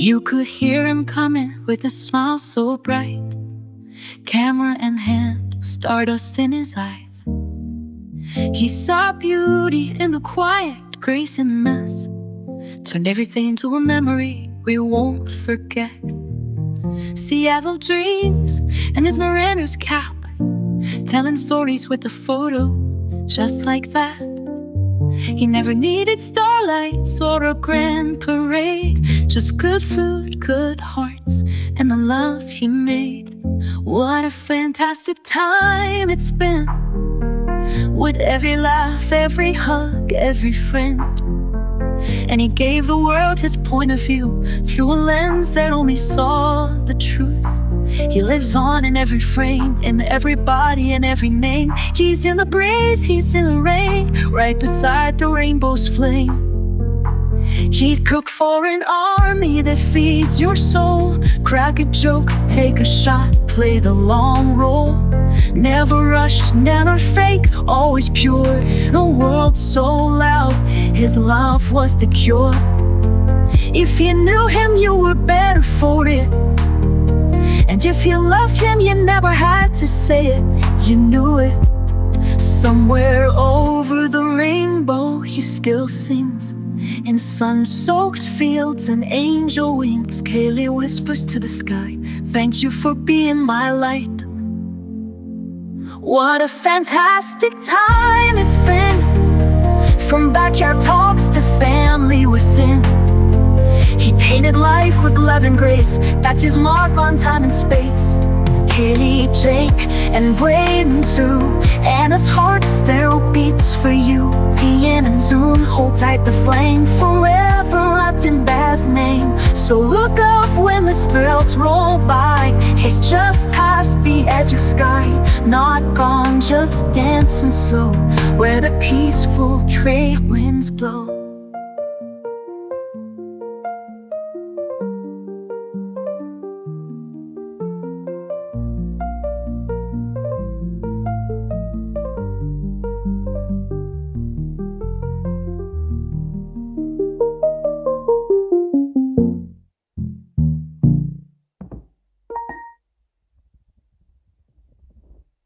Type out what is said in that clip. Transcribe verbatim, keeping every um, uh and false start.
You could hear him coming with a smile so bright, camera in hand, stardust in his eyes. He saw beauty in the quiet, grace in the mess, turned everything into a memory we won't forget. Seattle dreams and his Mariners cap, telling stories with a photo just like that. He never needed starlights or a grand parade, just good food, good hearts, and the love he made. What a fantastic time it's been, with every laugh, every hug, every friend. And he gave the world his point of view through a lens that only saw the truth. He lives on in every frame, in every body and every name. He's in the breeze, he's in the rain, right beside the rainbow's flame. He'd cook for an army that feeds your soul, crack a joke, take a shot, play the long role. Never rushed, never fake, always pure. The world so loud, his love was the cure. If you knew him, you were better for it. And if you loved him, you never had to say it, you knew it. Somewhere over the rainbow, he still sings. In sun-soaked fields and angel wings, Kaylee whispers to the sky, thank you for being my light. What a fantastic time it's been, from backyard talks to family within. He painted life with love and grace, that's his mark on time and space. Kaylee, Jake, and Braden too, and his heart still beats for you. Tian and Zoom, hold tight the flame, forever wrapped in Beth's name. So look up when the clouds roll by, he's just past the edge of sky. Not gone, just dancing slow, where the peaceful trade winds blow.